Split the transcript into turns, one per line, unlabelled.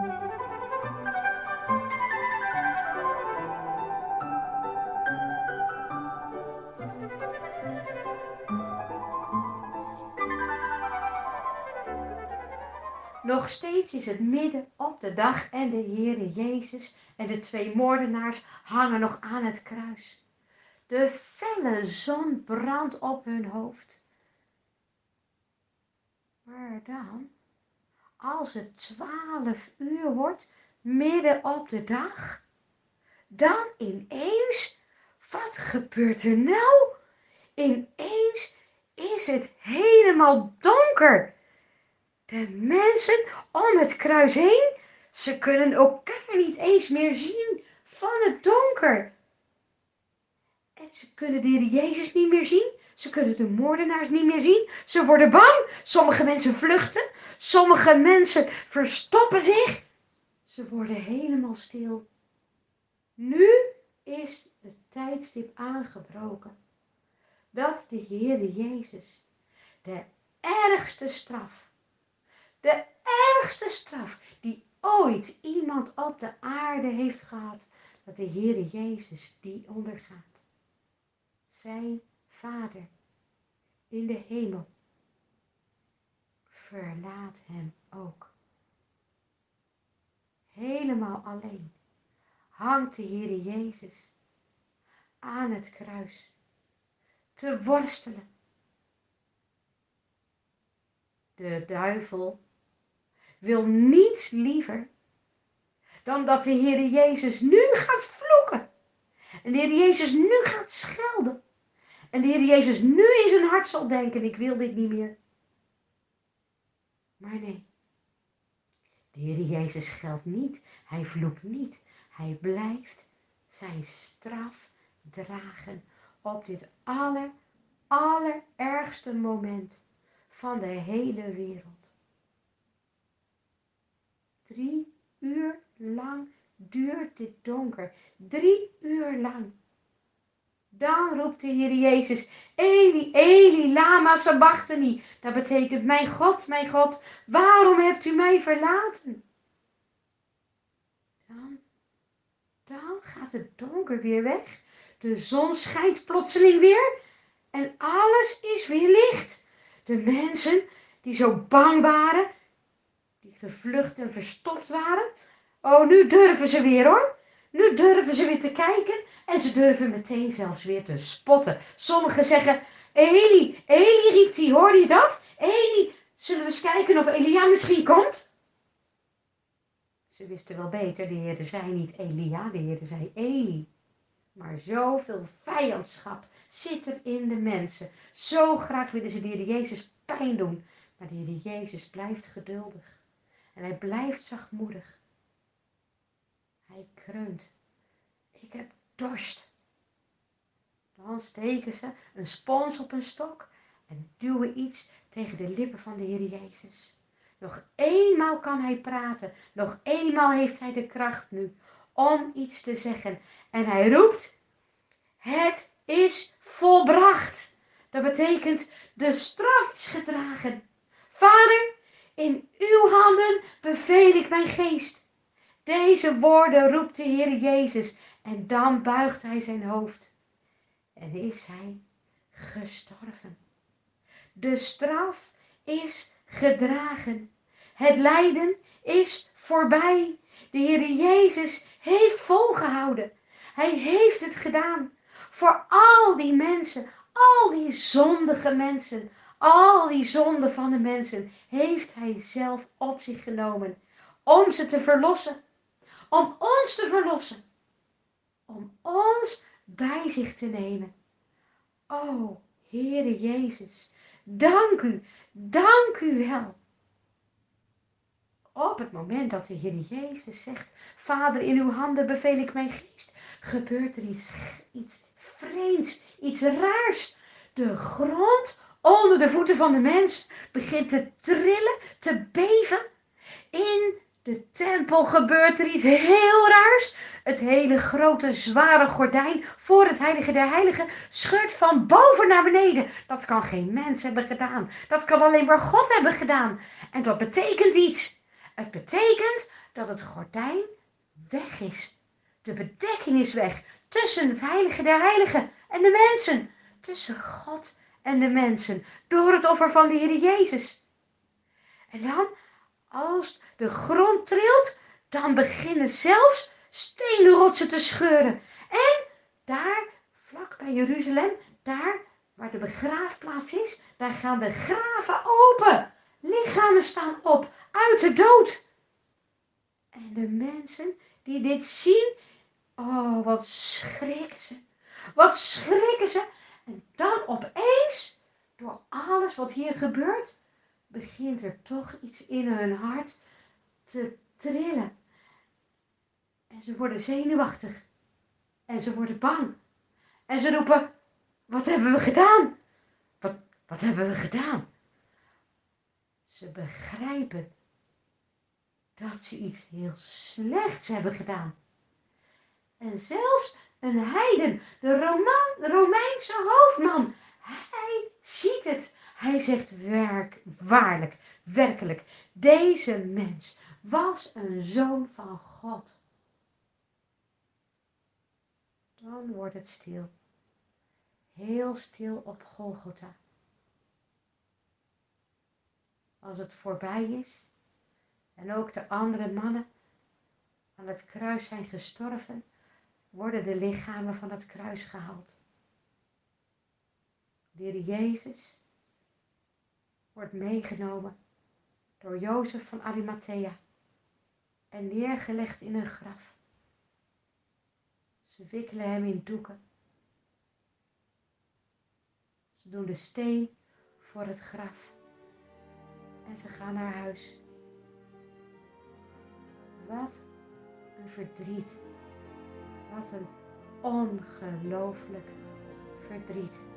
Nog steeds is het midden op de dag en de Heere Jezus en de 2 moordenaars hangen nog aan het kruis. De felle zon brandt op hun hoofd. Maar dan, als het 12 uur wordt, midden op de dag, dan ineens, wat gebeurt er nou? Ineens is het helemaal donker. De mensen om het kruis heen, ze kunnen elkaar niet eens meer zien van het donker. En ze kunnen de Heer Jezus niet meer zien. Ze kunnen de moordenaars niet meer zien. Ze worden bang. Sommige mensen vluchten. Sommige mensen verstoppen zich. Ze worden helemaal stil. Nu is het tijdstip aangebroken. Dat de Heer Jezus de ergste straf die ooit iemand op de aarde heeft gehad, dat de Heer Jezus die ondergaat. Zijn Vader in de hemel verlaat hem ook. Helemaal alleen hangt de Heer Jezus aan het kruis te worstelen. De duivel wil niets liever dan dat de Heer Jezus nu gaat vloeken. En de Heer Jezus nu gaat schelden. En de Heer Jezus nu in zijn hart zal denken, ik wil dit niet meer. Maar nee, de Heer Jezus scheldt niet, hij vloekt niet. Hij blijft zijn straf dragen op dit allerergste moment van de hele wereld. 3 uur lang duurt dit donker. 3 uur lang. Dan roept de Heer Jezus, Eli, Eli, lama sabachthani. Dat betekent, mijn God, waarom hebt u mij verlaten? Dan gaat het donker weer weg. De zon schijnt plotseling weer. En alles is weer licht. De mensen die zo bang waren, die gevlucht en verstopt waren. Oh, nu durven ze weer hoor. Nu durven ze weer te kijken en ze durven meteen zelfs weer te spotten. Sommigen zeggen, Eli, Eli, riep hij, hoorde je dat? Eli, zullen we eens kijken of Elia misschien komt? Ze wisten wel beter, de Heer zei niet Elia, de Heer zei Eli. Maar zoveel vijandschap zit er in de mensen. Zo graag willen ze de Heer Jezus pijn doen. Maar de Heer Jezus blijft geduldig. En hij blijft zachtmoedig. Hij kreunt. Ik heb dorst. Dan steken ze een spons op een stok en duwen iets tegen de lippen van de Heer Jezus. Nog eenmaal kan hij praten. Nog eenmaal heeft hij de kracht nu om iets te zeggen. En hij roept, het is volbracht. Dat betekent, de straf is gedragen. Vader, in uw handen beveel ik mijn geest. Deze woorden roept de Heer Jezus en dan buigt hij zijn hoofd. En is hij gestorven. De straf is gedragen. Het lijden is voorbij. De Heer Jezus heeft volgehouden. Hij heeft het gedaan. Voor al die mensen, al die zondige mensen, al die zonden van de mensen, heeft hij zelf op zich genomen. Om ze te verlossen. Om ons te verlossen. Om ons bij zich te nemen. O, Heere Jezus, dank u wel. Op het moment dat de Heer Jezus zegt, Vader, in uw handen beveel ik mijn geest, gebeurt er iets vreemds, iets raars. De grond onder de voeten van de mens begint te trillen, te beven. In de tempel gebeurt er iets heel raars. Het hele grote zware gordijn voor het heilige der heiligen scheurt van boven naar beneden. Dat kan geen mens hebben gedaan. Dat kan alleen maar God hebben gedaan. En dat betekent iets. Het betekent dat het gordijn weg is. De bedekking is weg tussen het heilige der heiligen en de mensen. Tussen God en de mensen. Door het offer van de Heer Jezus. En dan, als de grond trilt, dan beginnen zelfs steenrotsen te scheuren. En daar, vlak bij Jeruzalem, daar waar de begraafplaats is, daar gaan de graven open. Lichamen staan op uit de dood. En de mensen die dit zien, oh, wat schrikken ze. Wat schrikken ze. En dan opeens, door alles wat hier gebeurt, begint er toch iets in hun hart te trillen. En ze worden zenuwachtig. En ze worden bang. En ze roepen, wat hebben we gedaan? Wat hebben we gedaan? Ze begrijpen dat ze iets heel slechts hebben gedaan. En zelfs een heiden, de Romeinse hoofdman, hij ziet het. Hij zegt waarlijk, werkelijk, deze mens was een zoon van God. Dan wordt het stil. Heel stil op Golgotha. Als het voorbij is en ook de andere mannen aan het kruis zijn gestorven, worden de lichamen van het kruis gehaald. De Heer Jezus wordt meegenomen door Jozef van Arimathea en neergelegd in een graf. Ze wikkelen hem in doeken. Ze doen de steen voor het graf en ze gaan naar huis. Wat een verdriet. Wat een ongelooflijk verdriet.